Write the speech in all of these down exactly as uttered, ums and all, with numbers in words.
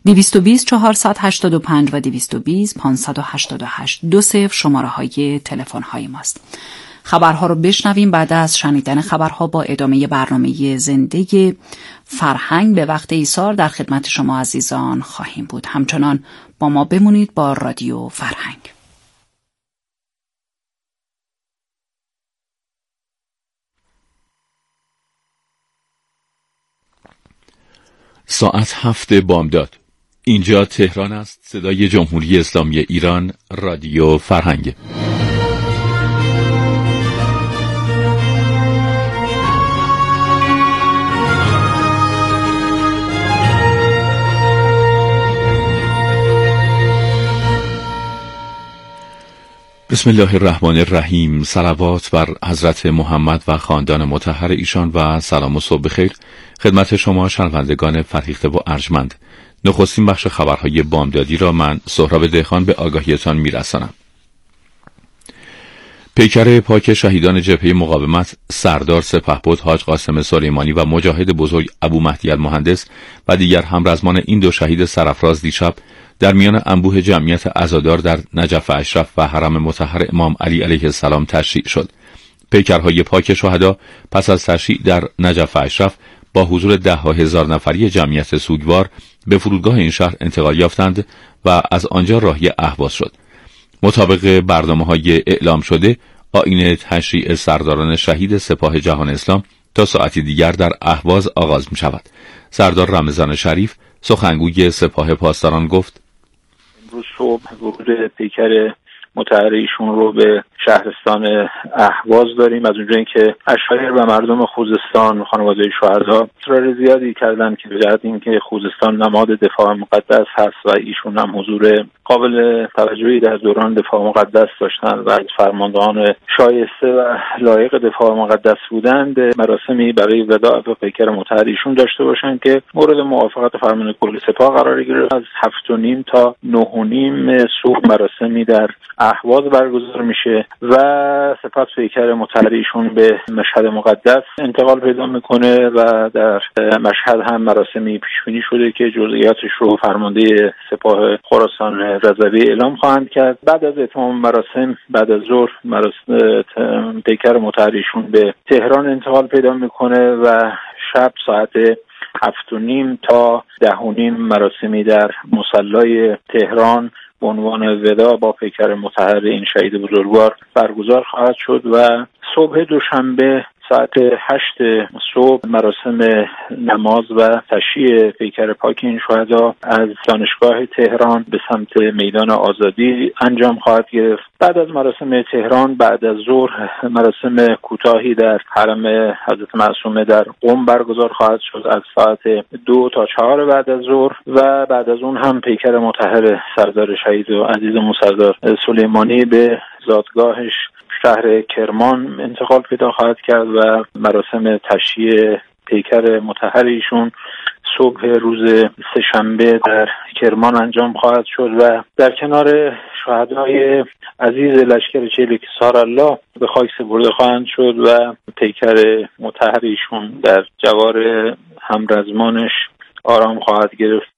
دویست و بیست چهارصد و هشتاد و پنج و دویست و بیست پانصد و هشتاد و هشت دو صفر شماره های تلفن های ماست. خبرها رو بشنویم. بعد از شنیدن خبرها با ادامه برنامه زنده فرهنگ به وقت ایثار در خدمت شما عزیزان خواهیم بود. همچنان با ما بمونید با رادیو فرهنگ. ساعت هفت بامداد. اینجا تهران است. صدای جمهوری اسلامی ایران، رادیو فرهنگ. بسم الله الرحمن الرحیم. صلوات بر حضرت محمد و خاندان مطهر ایشان و سلام و صبح بخیر خدمت شما شنوندگان فرهیخته و ارجمند. نخستین بخش خبرهای بامدادی را من سهراب دهخان به آگاهیتان میرسانم. پیکر پاک شهیدان جبهه مقاومت سردار سپهبد حاج قاسم سلیمانی و مجاهد بزرگ ابو مهدی المهندس و دیگر همرزمان این دو شهید سرافراز دیشب در میان انبوه جمعیت عزادار در نجف اشرف و حرم مطهر امام علی علیه السلام تشییع شد. پیکرهای پاک شهدا پس از تشییع در نجف اشرف با حضور ده ها هزار نفری جمعیت سوگوار به فرودگاه این شهر انتقال یافتند و از آنجا راهی اهواز شد. مطابق برنامه‌های اعلام شده، آیین تشییع سرداران شهید سپاه جهان اسلام تا ساعتی دیگر در اهواز آغاز می شود. سردار رمضان شریف سخنگوی سپاه پاسداران گفت: امروز صبح ورود پیکر مطهر ایشون رو به شهرستان اهواز داریم. از اونجایی که اشایر و مردم خوزستان، خانواده شهدا اصرار زیادی کردن که به جهت اینکه خوزستان نماد دفاع مقدس هست و ایشون هم حضور قابل توجهی در دوران دفاع مقدس داشتن و از فرماندهان شایسته و لایق دفاع مقدس بودند، مراسمی برای وداع به پیکر مطهر ایشون داشته باشند که مورد موافقت فرمان کل سپاه قرار گرفت. از هفت و نیم تا نه و نیم صبح مراسمی در اهواز برگزار میشه و سپس پیکر مطهر ایشون به مشهد مقدس انتقال پیدا میکنه و در مشهد هم مراسمی پیش بینی شده که جزئیاتش رو فرمانده سپاه خراسان رضوی اعلام خواهند کرد. بعد از اتمام مراسم بعد از ظهر مراسم پیکر مطهر ایشون به تهران انتقال پیدا میکنه و شب ساعت هفت و نیم تا ده و نیم مراسمی در مصلی تهران به عنوان وداع با پیکر مطهر این شهید بزرگوار برگزار خواهد شد و صبح دوشنبه ساعت هشت صبح مراسم نماز و تشییع پیکر پاک این شهدا از دانشگاه تهران به سمت میدان آزادی انجام خواهد گرفت. بعد از مراسم تهران بعد از ظهر مراسم کوتاهی در حرم حضرت معصومه در قم برگزار خواهد شد از ساعت دو تا چهار بعد از ظهر و بعد از اون هم پیکر مطهر سردار شهید و عزیزمون سردار سلیمانی به زادگاهش شهر کرمان انتقال پیدا خواهد کرد و مراسم تشییع پیکر مطهر ایشون صبح روز سه‌شنبه در کرمان انجام خواهد شد و در کنار شهدای عزیز لشکر چریک سارالله به خاک سپرده خواهند شد و پیکر مطهر ایشون در جوار همرزمانش آرام خواهد گرفت.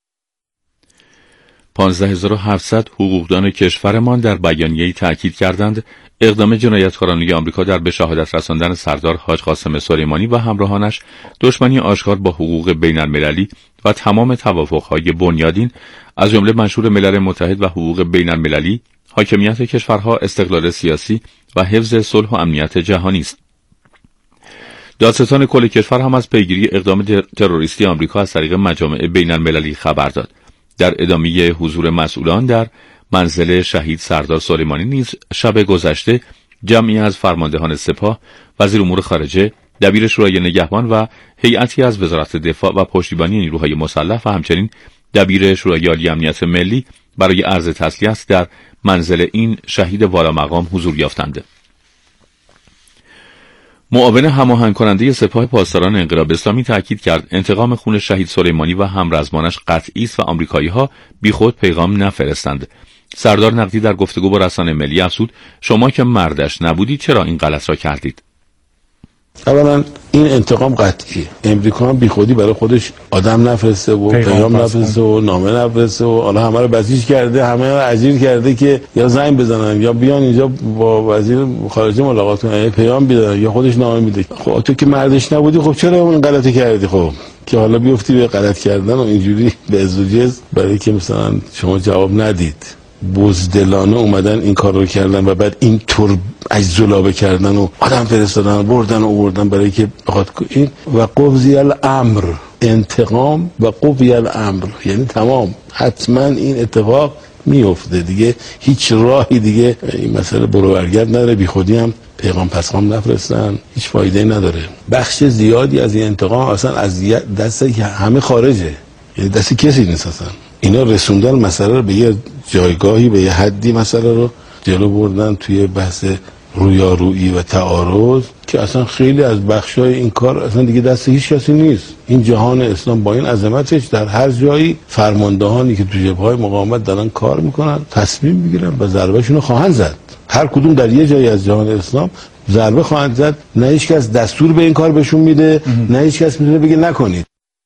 پانزده هزار و هفتصد حقوقدان کشورمان در بیانیه‌ای تاکید کردند اقدام جنایتکارانه آمریکا در به شهادت رساندن سردار حاج قاسم سلیمانی و همراهانش دشمنی آشکار با حقوق بین المللی و تمام توافق‌های بنیادین از جمله منشور ملل متحد و حقوق بین المللی، حاکمیت کشورها، استقلال سیاسی و حفظ صلح و امنیت جهانی است. دادستان کل کشور هم از پیگیری اقدام تروریستی آمریکا از طریق مجامع بین المللی خبر داد. در ادامه حضور مسئولان در منزل شهید سردار سلیمانی نیز شب گذشته جمعی از فرماندهان سپاه، وزیر امور خارجه، دبیر شورای نگهبان و هیئتی از وزارت دفاع و پشتیبانی نیروهای مسلح و همچنین دبیر شورای عالی امنیت ملی برای عرض تسلیت در منزل این شهید والا مقام حضور یافتند. معاون هماهنگ کننده سپاه پاسداران انقلاب اسلامی تاکید کرد انتقام خون شهید سلیمانی و همرزمانش قطعی است و آمریکایی‌ها بیخود پیغام نفرستند. سردار نقدی در گفتگو با رسانه ملی افزود: شما که مردش نبودید چرا این غلط را کردید؟ اولا این انتقام قطعیه. امریکا هم بیخودی برای خودش آدم نفرسته و پیام نفرسته و نامه نفرسته و حالا همه رو بسیج کرده، همه رو اجیر کرده که یا زنگ بزنن یا بیان اینجا با وزیر خارجه ملاقات کنن یا پیام بدن یا خودش نامه میده. خب تو که مردش نبودی، خب چرا اون غلطی کردی؟ خب که حالا بیفتی به غلط کردن و اینجوری به ازوجز برای که مثلا شما جواب ندید، بزدلانه اومدن این کار رو کردن و بعد این طور اجزلابه کردن و آدم فرستادن بردن و آوردن برای که بخواد این و قضی الامر، انتقام و قضی الامر، یعنی تمام حتما این اتفاق میفته دیگه، هیچ راهی دیگه این مسئله برو برگرد نداره. بی خودی هم پیغام پسخام نفرستن، هیچ فایده نداره. بخش زیادی از این انتقام اصلا از دست همه خارجه، یعنی دست کسی نیست اصلا. اینا رسوندن مسئله رو به یه جایگاهی، به یه حدی مسئله رو جلو بردن توی بحث رویارویی و تعارض که اصلا خیلی از بخشای این کار اصلا دیگه دست هیچ کسی نیست. این جهان اسلام با این عظمتش در هر جایی فرماندهانی که تو جبهه‌های مقاومت دارن کار میکنن تصمیم میگیرن و ضربهشون رو خواهند زد. هر کدوم در یه جایی از جهان اسلام ضربه خواهند زد. نه هیچ کس دستور به این کار بهشون میده، نه هیچ کس میتونه بگه نکنید.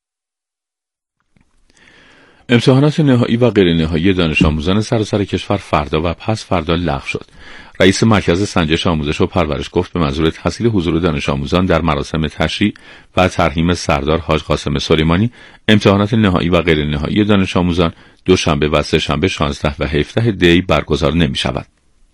امتحانات نهایی و غیر نهایی دانش آموزان سراسر کشور فردا و پس فردا لغو شد. رئیس مرکز سنجش آموزش و پرورش گفت به منظور تحصیل حضور دانش آموزان در مراسم تشریع و ترحیم سردار حاج قاسم سلیمانی، امتحانات نهایی و غیر نهایی دانش آموزان دوشنبه و سه شنبه شانزده و هفده دی برگزار نمی شود.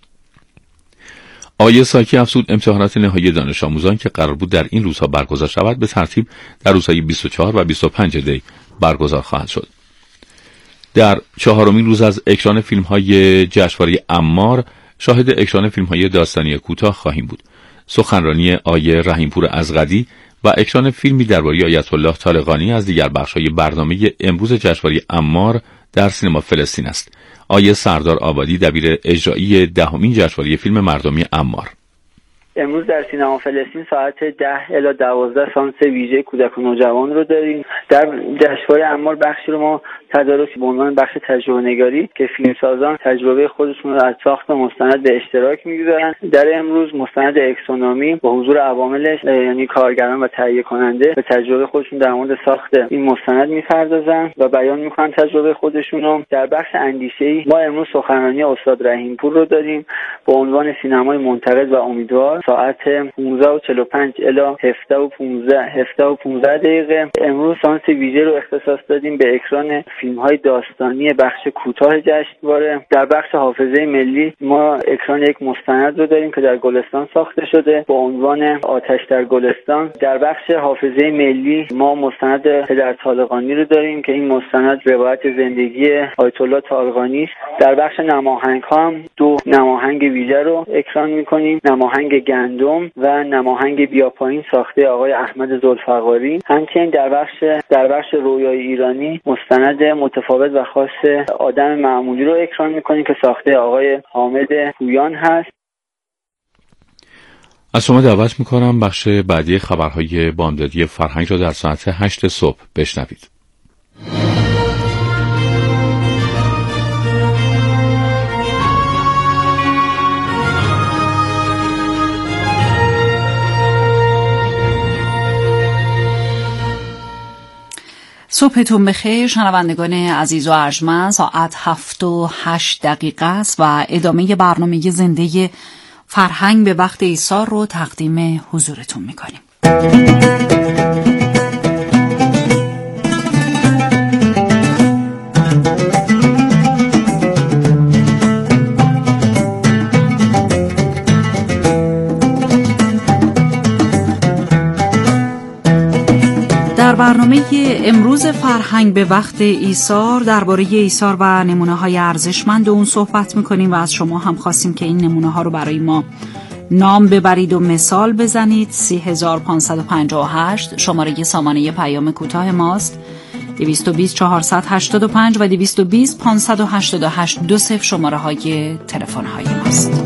آقای ساکی افزود امتحانات نهایی دانش آموزان که قرار بود در این روزها برگزار شود به ترتیب در روزهای بیست و چهار و بیست و پنج دی برگزار خواهد شد. در چهارمین روز از اکران فیلم‌های جشنواره عمار شاهد اکران فیلم‌های داستانی کوتاه خواهیم بود. سخنرانی آیه رحیمپور ازغدی و اکران فیلمی درباره آیت الله طالقانی از دیگر بخش‌های برنامه امروز جشنواره عمار در سینما فلسطین است. آیه سردار آبادی دبیر اجرایی دهمین جشنواره فیلم مردمی عمار: امروز در سینما فلسطین ساعت ده الی دوازده سانس ویژه کودک و نوجوان رو داریم. در جشنواره عمار بخشی رو ما تدارک به عنوان بخش تجربه نگاری که فیلمسازان تجربه خودشون رو از ساخت مستند به اشتراک میگذارن. در امروز مستند اکسونومی با حضور عواملش یعنی کارگران و تهیه کننده به تجربه خودشون در مورد ساخت این مستند میپردازن و بیان میکنن تجربه خودشون رو. در بخش اندیشه‌ای ما امروز سخنرانی استاد رحیمپور رو داریم با عنوان سینمای منتقد و امیدوار ساعت پانزده و چهل و پنج الی هفده و پانزده هفده و پانزده دقیقه. امروز سانس ویژه رو اختصاص دادیم به اکران فیلم‌های داستانی بخش کوتاه جشنواره. در بخش حافظه ملی ما اکران یک مستند رو داریم که در گلستان ساخته شده با عنوان آتش در گلستان. در بخش حافظه ملی ما مستند پدر طالقانی رو داریم که این مستند روایت زندگی آیت الله طالقانی است. در بخش نماهنگ‌ها هم دو نماهنگ ویژه رو اکران می‌کنیم، نماهنگ گندم و نماهنگ بیا پایین ساخته آقای احمد ذوالفقاری. همچنین در بخش در بخش رویای ایرانی مستند متفاوت و خاص آدم معمولی رو اکران می‌کنیم که ساخته آقای حامد پویان هست. از شما دعوت می‌کنم بخش بعدی خبرهای بامدادی فرهنگ را در ساعت هشت صبح بشنوید. صبحتون بخیر شنوندگان عزیز و ارجمند. ساعت هفت و هشت دقیقه است و ادامه برنامه زنده فرهنگ به وقت ایثار رو تقدیم حضورتون میکنیم. در برنامه امروز فرهنگ به وقت ایثار درباره ایثار و نمونه‌های ارزشمند اون صحبت می‌کنیم و از شما هم خواستیم که این نمونه‌ها رو برای ما نام ببرید و مثال بزنید. سه هزار و پانصد و پنجاه و هشت شماره سامانه پیام کوتاه ماست. دویست و بیست چهارصد و هشتاد و پنج و دویست و بیست پانصد و هشتاد و هشت دو صفر شماره‌های تلفن‌های ماست.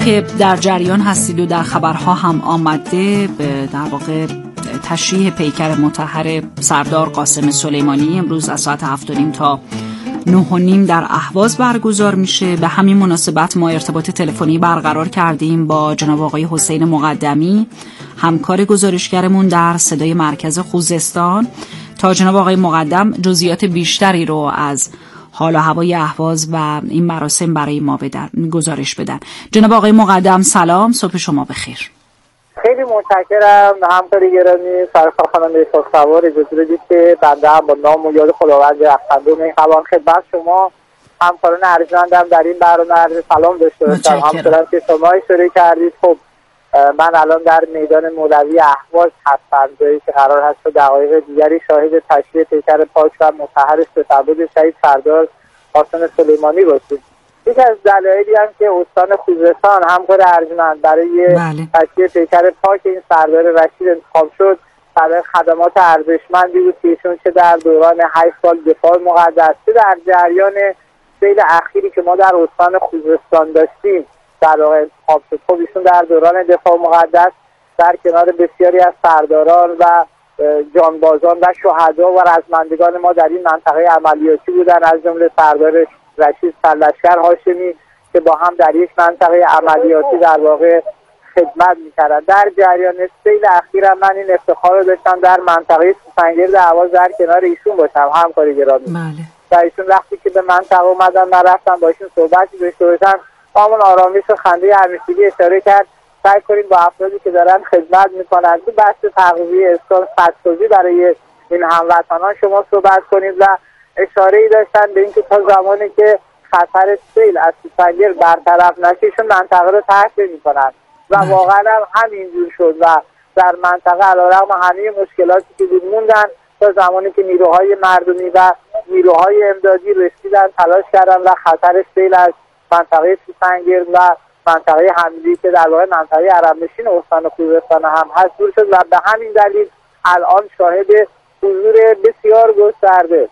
که در جریان هستید و در خبرها هم آمده، در واقع تشریح پیکر مطهر سردار قاسم سلیمانی امروز از ساعت هفت و نیم تا نه و نیم در اهواز برگزار میشه. به همین مناسبت ما ارتباط تلفنی برقرار کردیم با جناب آقای حسین مقدمی، همکار گزارشگرمون در صدای مرکز خوزستان، تا جناب آقای مقدم جزئیات بیشتری رو از حال و هوای اهواز و این مراسم برای ما بدن، گزارش بدن. جناب آقای مقدم سلام، صبح شما بخیر. خیلی متشکرم همکاری گرامی. سرکار خانم سوار اجازه بدید که بنده هم با نام و یاد خداوند رحمت‌الرحیم این خبر خدمت شما همکاران ارجمندم در این برنامه عرض سلام داشته باشم. همچنان که شما اشاره کردید، خب من الان در میدان مولوی اهواز هستم، جایی که قرار هست تا دقایق دیگری شاهد تشییع پیکر پاک و مطهر ستبود شهید سردار قاسم سلیمانی باشیم. یکی از دلایلی هم که استان خوزستان همکار ارجمند برای تشییع پیکر پاک این سردار رشید انتخاب شد برای خدمات ارزشمندی بود که ایشون چه در دوران هشت سال دفاع مقدس، چه در جریان سیل اخیری که ما در استان خوزستان داشتیم در واقع انتخاب شد. خب ایشون در دوران دفاع مقدس در کنار بسیاری از سرداران و جانبازان و شهدا و رزمندگان ما در این منطقه عملیاتی بودن، از جمله سردار رشید سرلشکر هاشمی که با هم در یک منطقه عملیاتی در واقع خدمت می‌کردند. در جریان سیل اخیر من این افتخار رو داشتم در منطقه سوسنگرد اهواز در کنار ایشون باشم، همکاری گرامی. بله. و ایشون وقتی که به منطقه اومدن من رفتم با ایشون صحبتی داشته باشم، همون آرامیش و خنده همیشگی اشاره کرد سعی کنید با افرادی که دارن خدمت میکنند تو بحث تغذیه اسکان خدسازی برای این هموطنان شما صحبت کنید و اشاره ای داشتن به اینکه تا زمانی که خطر سیل از سوسنگر برطرف نشه ایشون منطقه رو ترک نمی‌کنند و واقعا هم همینجور شد و در منطقه علیرغم همه مشکلاتی که بود موندن تا زمانی که نیروهای مردمی و نیروهای امدادی رسیدن تلاش کردن و خطر سیل از منطقه سوسنگرد و منطقه حمیدی که در واقع منطقه عرب‌نشین استان خوزستان هم هست دور شد و به همین دلیل الان شاهد حضور بسیار گسترده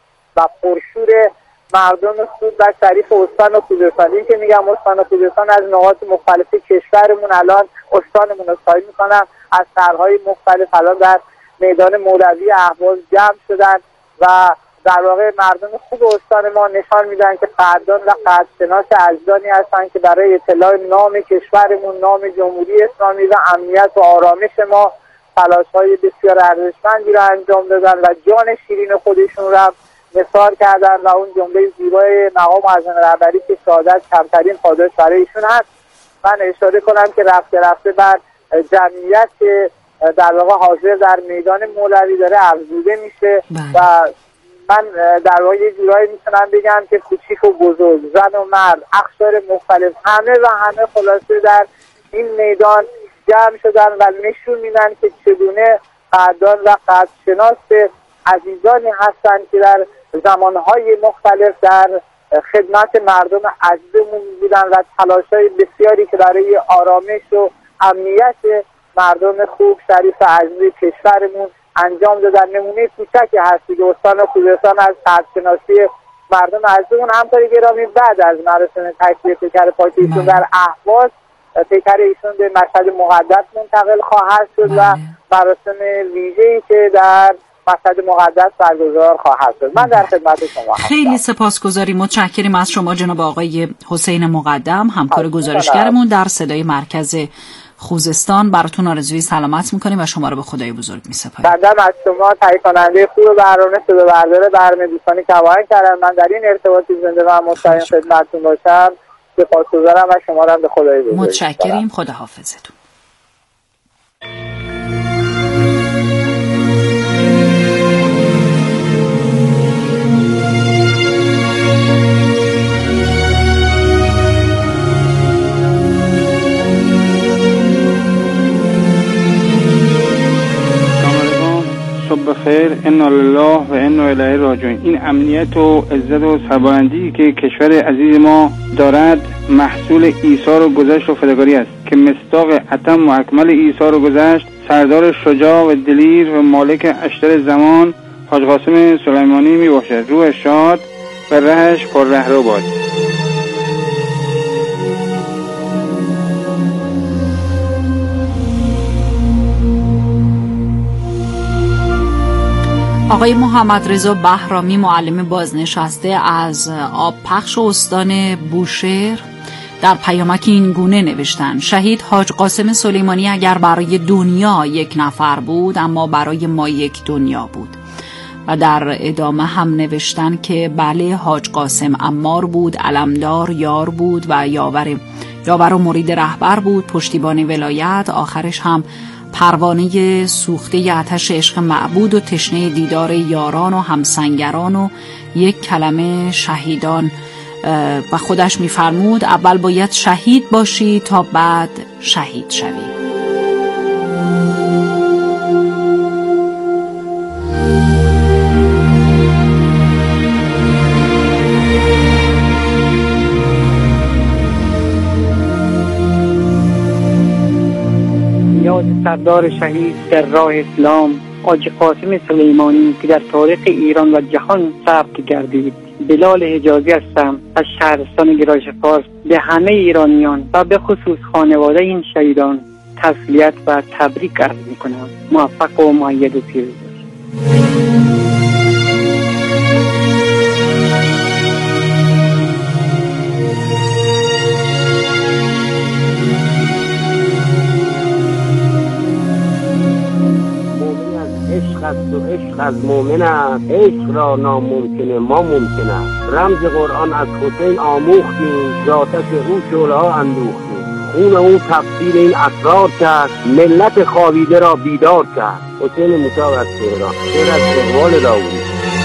و پرشور مردم خوب و شریف استان خوزستان. این که میگم استان خوزستان از نقاط مختلف کشورمون الان استانمون رو سعی میکنم از شهرهای مختلف الان در میدان مولوی اهواز جمع شدن و در واقع مردم خوب استان ما نشان میدن که قدردان و قدرشناس اجدادی هستن که برای اطلاع نام کشورمون، نام جمهوری اسلامی و امنیت و آرامش ما تلاش‌های بسیار ارزشمندی را انجام دادن و جان شیرین خودشون را نثار کردن و اون جمله زیبای مقام معظم رهبری که شهادت کمترین پاداش برای ایشون هست. من اشاره کنم که رفته رفته بر جمعیت که در واقع حاضر در میدان مولوی داره افزوده میشه و من در واقع یه جورایی میتونم بگم که کوچیک و بزرگ، زن و مرد، اقشار مختلف، همه و همه خلاصه در این میدان جمع شدن و نشون میدن که چگونه قدردان و قدرشناس عزیزانی هستند که در زمانهای مختلف در خدمت مردم عزیزمون بودن و تلاش‌های بسیاری که برای آرامش و امنیت مردم خوب شریف و عزیز کشورمون انجام دادن. نمونه کوچکی هستی که استان خوزستان از قدرشناسی مردم عزیزمون همکاری گرامی بعد از مراسم تشییع پیکر پاک ایشون در اهواز پیکر ایشون به مشهد مقدس منتقل خواهد شد و مراسم ویژه‌ای که در مشهد مقدس برگزار خواهد شد. من در خدمت شما هستم. خیلی سپاسگزاریم، متشکریم از شما جناب آقای حسین مقدم، همکار گزارشگرمون در صدای مرکز خوزستان. براتون آرزوی سلامت میکنیم و شما رو به خدای بزرگ میسپاریم. بعدم از شما تهیه کننده خوب برنامه صدا بردار برنامه دوستانی که هماهنگ کردن من در این ارتباطی زنده و مستقیم خدمتتون باشم سپاسگزارم و شما رو به خدای بزرگ متشکریم. خدا حافظتون. بخیر، انا لله و انا الیه راجعون. این امنیت و عزت و سربلندی که کشور عزیز ما دارد محصول ایثار و گذشت و فداکاری است که مصداق اتم و اکمل ایثار و گذشت سردار شجاع و دلیر و مالک اشتر زمان حاج قاسم سلیمانی می باشد. روح شاد و رهش پر رهرو باد. آقای محمد رضا بهرامی معلم بازنشسته از آبپخش استان بوشهر در پیامک این گونه نوشتن: شهید حاج قاسم سلیمانی اگر برای دنیا یک نفر بود، اما برای ما یک دنیا بود. و در ادامه هم نوشتن که بله، حاج قاسم عمار بود، علمدار یار بود و یاور یاور و مرید رهبر بود، پشتیبان ولایت، آخرش هم پروانه سوخته آتش عشق معبود و تشنه دیدار یاران و همسنگران و یک کلمه شهیدان. و خودش می‌فرمود اول باید شهید باشی تا بعد شهید شوی. یاد سردار شهید در راه اسلام حاج قاسم سلیمانی که در تاریخ ایران و جهان ثبت گردید. بلال حجازی هستم از شهرستان گرایش فارس. به همه ایرانیان و به خصوص خانواده این شهیدان تسلیت و تبریک عرض می‌کنم. موفق و مؤید و پیروز باشید. و عشق از مؤمن است، عشق را ناممکنه ما ممکن است. رمز قرآن از حسین آموختیم، ز آتش او شعله‌ها اندوختیم. خون او تفسیر این اسرار کرد، ملت خوابیده را بیدار کرد. حسین موسی از تهران. شعر از اقبال داوودی.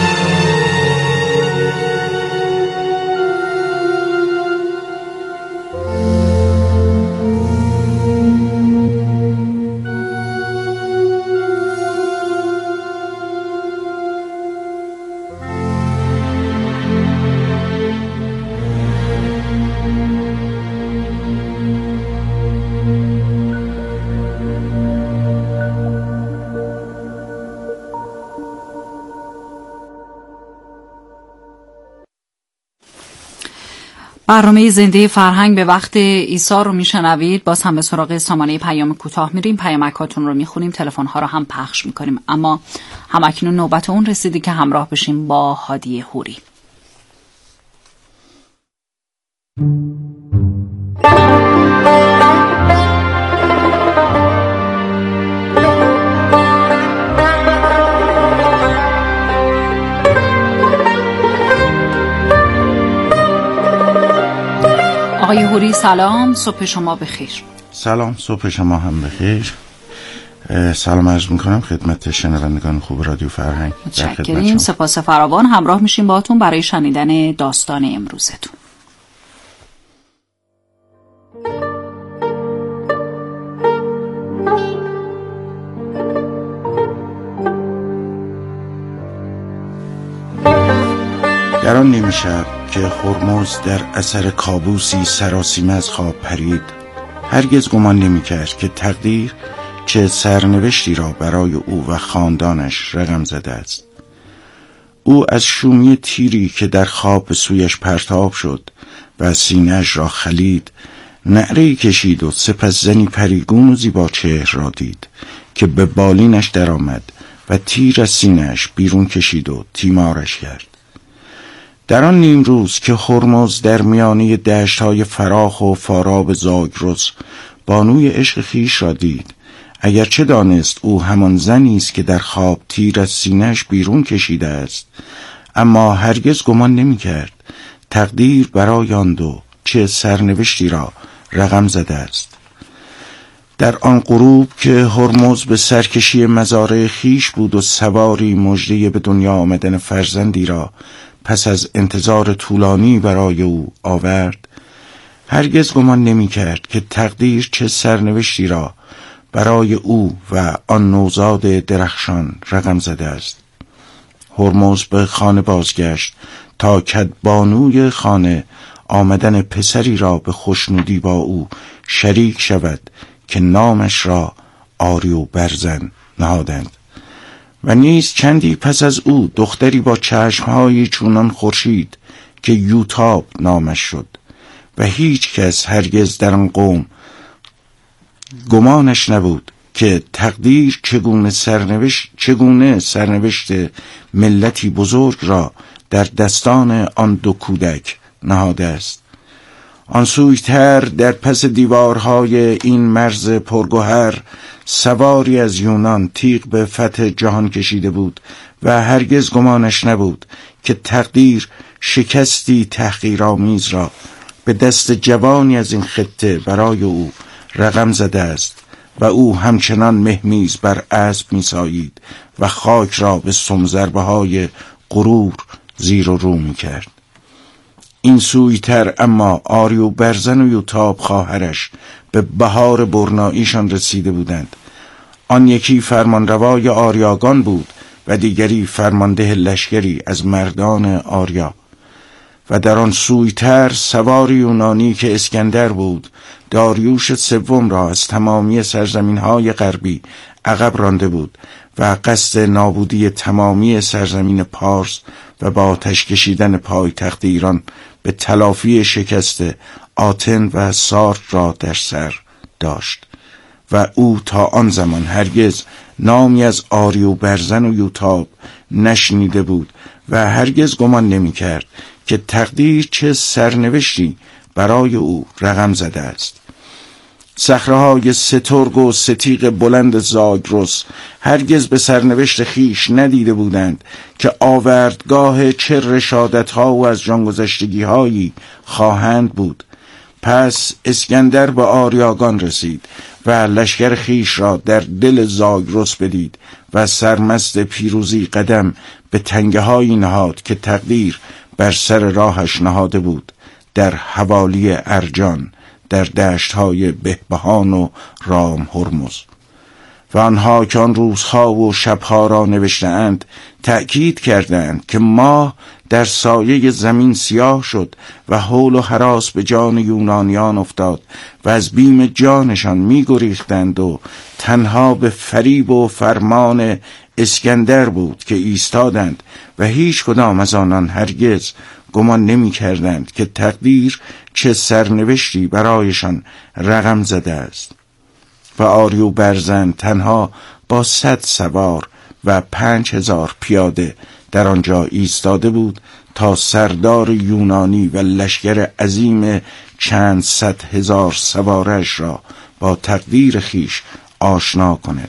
برنامه زنده فرهنگ به وقت ایثار رو میشنوید. باز هم به سراغ سامانه پیام کوتاه میریم، پیامکاتون رو میخونیم، تلفن ها رو هم پخش میکنیم. اما همکنون نوبت اون رسیدی که همراه بشیم با هادی هوری. آقای هوری سلام، صبح شما بخیر. سلام، صبح شما هم بخیر. سلام عرض میکنم خدمت شنوندگان خوب رادیو فرهنگ. متشکریم، سپاس فراوان. همراه میشیم باهاتون برای شنیدن داستان امروزتون. در آن نیمه شب که هرمز در اثر کابوسی سراسیمه از خواب پرید، هرگز گمان نمی‌کرد که تقدیر چه سرنوشتی را برای او و خاندانش رقم زده است. او از شومی تیری که در خواب به سویش پرتاب شد و سینه‌اش را خلید نعره‌ای کشید و سپس زنی پریگون و زیبا چهر را دید که به بالینش درآمد و تیر از سینه‌اش بیرون کشید و تیمارش کرد. در آن نیم روز که هرمز در میانه دشت‌های فراخ و فاراب زاگرس بانوی عشق خویش را دید، اگرچه دانست او همان زنی است که در خواب تیر از سینه‌اش بیرون کشیده است، اما هرگز گمان نمی‌کرد تقدیر برای آن دو چه سرنوشتی را رقم زده است. در آن غروب که هرمز به سرکشی مزارع خویش بود و سواری مژده به دنیا آمدن فرزندی را پس از انتظار طولانی برای او آورد، هرگز گمان نمی کرد که تقدیر چه سرنوشتی را برای او و آن نوزاد درخشان رقم زده است. هرمز به خانه بازگشت تا کدبانوی خانه آمدن پسری را به خوشنودی با او شریک شود که نامش را آری و برزن نهادند. و نیز چندی پس از او دختری با چشمهایی چونان خورشید که یوتاب نامش شد و هیچ کس هرگز در آن قوم گمانش نبود که تقدیر چگونه سرنوشت چگونه سرنوشت ملتی بزرگ را در دستان آن دو کودک نهاده است. آن سویتر در پس دیوارهای این مرز پرگوهر سواری از یونان تیغ به فتح جهان کشیده بود و هرگز گمانش نبود که تقدیر شکستی تحقیرآمیز را به دست جوانی از این خطه برای او رقم زده است و او همچنان مهمیز بر اسب می‌سایید و خاک را به سم‌ضربه‌های غرور زیر و رو می‌کرد. این سویتر اما آریو برزن و یوتاب خواهرش به بهار برناییشان رسیده بودند. آن یکی فرمانروای آریاگان بود و دیگری فرمانده لشکری از مردان آریا. و در آن سویتر سوار یونانی که اسکندر بود داریوش سوم را از تمامی سرزمین‌های غربی عقب رانده بود و قصد نابودی تمامی سرزمین پارس و با آتش کشیدن پایتخت ایران به تلافی شکست آتن و سارت را در سر داشت و او تا آن زمان هرگز نامی از آریو برزن و یوتاب نشنیده بود و هرگز گمان نمی کرد که تقدیر چه سرنوشتی برای او رقم زده است. صخره‌های سترگ و ستیغ بلند زاگرس هرگز به سرنوشت خیش ندیده بودند که آوردگاه چه رشادت‌ها و از جانگذشتگی‌هایی خواهند بود. پس اسکندر به آریاگان رسید و لشکر خیش را در دل زاگرس بدید و سرمست پیروزی قدم به تنگه‌هایی نهاد که تقدیر بر سر راهش نهاده بود، در حوالی ارجان، در دشت‌های بهبهان و رام هرمز. و آنها که آن روزها و شبها را نوشته‌اند تأکید کردند که ماه در سایه زمین سیاه شد و هول و هراس به جان یونانیان افتاد و از بیم جانشان می گریختند و تنها به فریب و فرمان اسکندر بود که ایستادند و هیچ کدام از آنان هرگز گمان نمی کردند که تقدیر چه سرنوشتی برایشان رقم زده است. و آریو برزن تنها با صد سوار و پنج هزار پیاده در آنجا ایستاده بود تا سردار یونانی و لشکر عظیم چند صد هزار سوارش را با تقدیر خیش آشنا کند.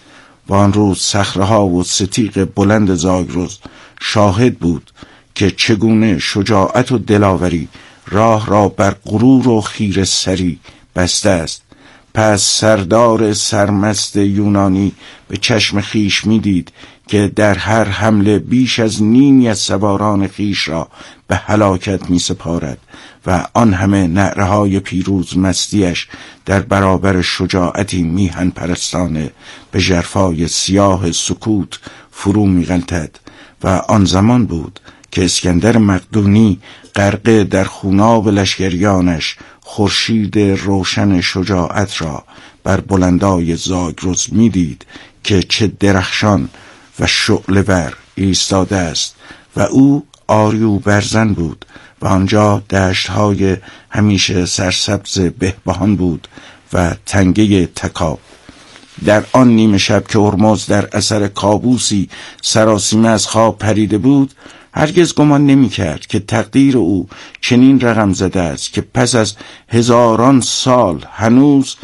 و آن روز صخره‌ها و ستیغ بلند زاگرس شاهد بود که چگونه شجاعت و دلاوری راه را بر غرور و خیره سری بسته است. پس سردار سرمست یونانی به چشم خیش می‌دید که در هر حمله بیش از نیمی از سواران خیش را به هلاکت می سپارد و آن همه نعره‌های پیروز مستیش در برابر شجاعتی میهن پرستانه به ژرفای سیاه سکوت فرو می غلطد. و آن زمان بود که اسکندر مقدونی غرقه در خوناب لشکریانش خورشید روشن شجاعت را بر بلندای زاگرس می‌دید که چه درخشان و شعله‌ور ایستاده است و او آریو برزن بود و آنجا دشت‌های همیشه سرسبز بهبهان بود و تنگه تکاب. در آن نیمه شب که هرمز در اثر کابوسی سراسیمه از خواب پریده بود هرگز گمان نمی کرد که تقدیر او چنین رقم زده است که پس از هزاران سال هنوز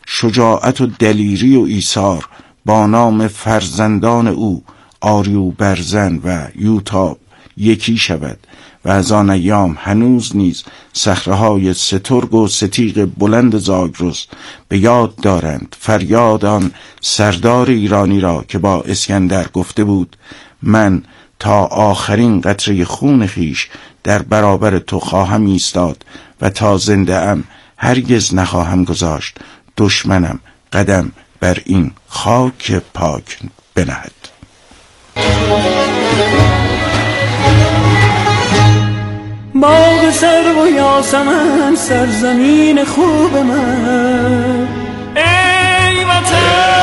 شجاعت و دلیری و ایثار با نام فرزندان او آریو برزن و یوتاب یکی شود و از آن ایام هنوز نیز صخره‌های سترگ و ستیغ بلند زاگرس به یاد دارند فریاد آن سردار ایرانی را که با اسکندر گفته بود من تا آخرین قطره خون خیش در برابر تو خواهم ایستاد و تا زنده ام هرگز نخواهم گذاشت دشمنم قدم بر این خاک پاک بنهد. باغ سرو و یاسمن سرزمین خوب من ای وطن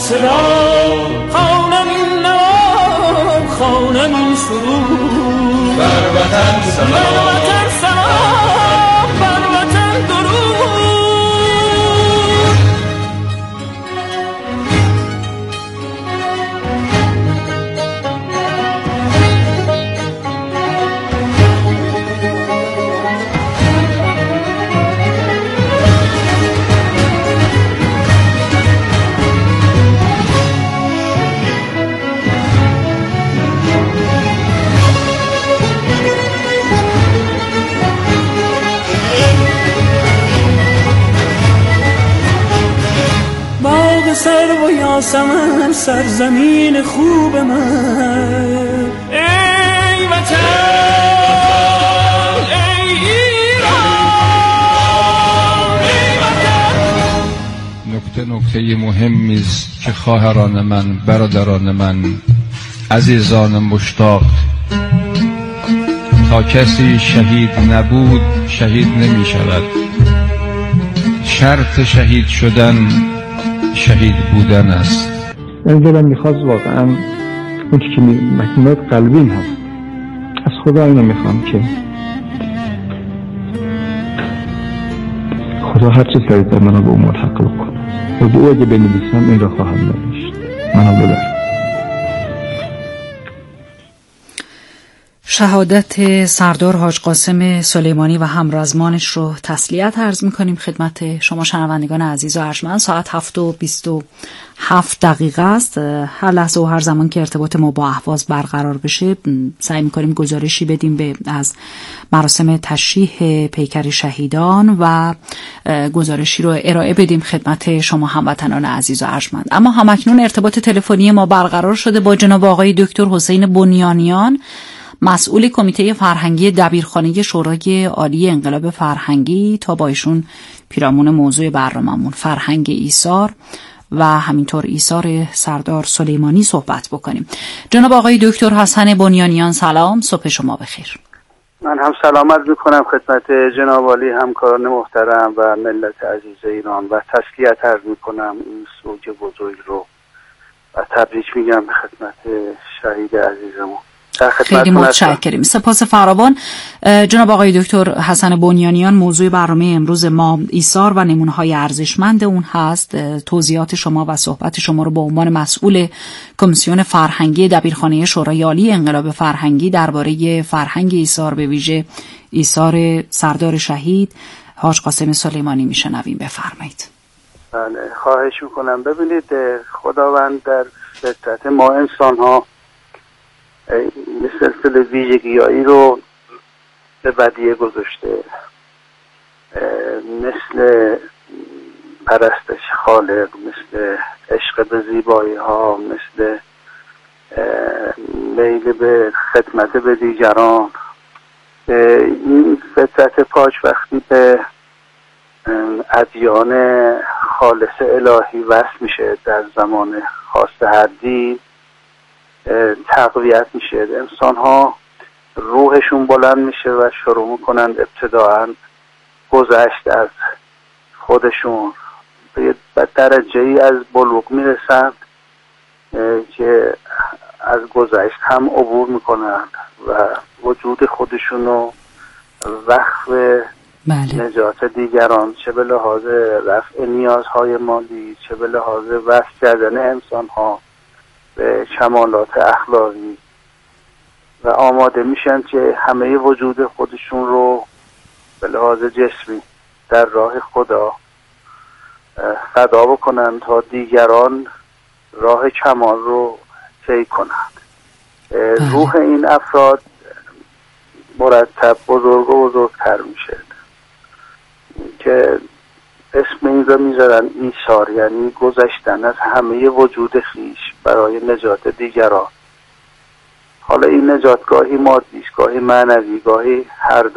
صدا، خوانم این نوا، خوانم این سرود، بر وطن سلام، بر وطن سلام، بر وطن درود. سر و یاسمن سرزمین خوب من، ای وطن ای ایران ای وطن. نکته نکته مهمی است که خواهران من، برادران من، عزیزان مشتاق، تا کسی شهید نبود شهید نمی شود. شرط شهید شدن شهید بودن است. من دلم میخواست واقعا اون که مکنات قلبین هست از خدا اینو میخوام که خدا هر چه سریعتر منو به اون ملحق کنه و به او اگه بنویسم این را خواهم نوشت. منو ببر. شهادت سردار حاج قاسم سلیمانی و همرزمانش رو تسلیت عرض می‌کنیم خدمت شما شنوندگان عزیز و ارجمند. ساعت هفت و بیست و هفت دقیقه است. هر لحظه و هر زمان که ارتباط ما با اهواز برقرار بشه سعی می‌کنیم گزارشی بدیم به از مراسم تشییع پیکر شهیدان و گزارشی رو ارائه بدیم خدمت شما هموطنان عزیز و ارجمند. اما همکنون ارتباط تلفنی ما برقرار شده با جناب آقای دکتر حسین بنیانیان، مسئول کمیته فرهنگی دبیرخانه شورای عالی انقلاب فرهنگی، تا با ایشون پیرامون موضوع برنامه‌مون فرهنگ ایثار و همینطور ایثار سردار سلیمانی صحبت بکنیم. جناب آقای دکتر حسن بنیانیان سلام، صبح شما بخیر. من هم سلام عرض می‌کنم خدمت جناب عالی همکاران محترم و ملت عزیز ایران و تسلیت عرض می‌کنم این سوگ بزرگ رو و تبریک میگم به خدمت شهید عزیزمون. خیلی متشکریم، سپاس فراوان. جناب آقای دکتر حسن بنیانیان، موضوع برنامه امروز ما ایثار و نمونه‌های ارزشمند اون هست. توضیحات شما و صحبت شما رو به عنوان مسئول کمیسیون فرهنگی دبیرخانه شورای عالی انقلاب فرهنگی درباره فرهنگ ایثار، به ویژه ایثار سردار شهید حاج قاسم سلیمانی میشنویم. بفرمایید. بله، خواهش میکنم. ببینید، خداوند در فطرت ما انسان‌ها یه سلسله ویژگی‌هایی رو به بدیه گذاشته، مثل پرستش خالق، مثل عشق به زیبایی ها، مثل میل به خدمت به دیگران. این فطرت پاک وقتی به ادیان خالص الهی وصل میشه در زمان خاص هر دین تقویت میشه، انسان ها روحشون بلند میشه و شروع میکنند ابتداعا گذشت از خودشون به درجه ای از بلوغ میرسند که از گذشت هم عبور میکنند و وجود خودشون رو وقف بله. نجات دیگران، چه به لحاظ رفع نیازهای مالی، چه به لحاظ وصل کردن انسان ها به کمالات اخلاقی، و آماده میشن که همه وجود خودشون رو به لحاظ جسمی در راه خدا فدا بکنن تا دیگران راه کمال رو طی کنند. روح این افراد مرتب بزرگ و بزرگتر میشه که اسم این رو میذارن ایثار، یعنی گذشتن از همه وجود خیش برای نجات دیگران. حالا این نجات گاهی مادی است، گاهی معنوی، گاهی هر دو.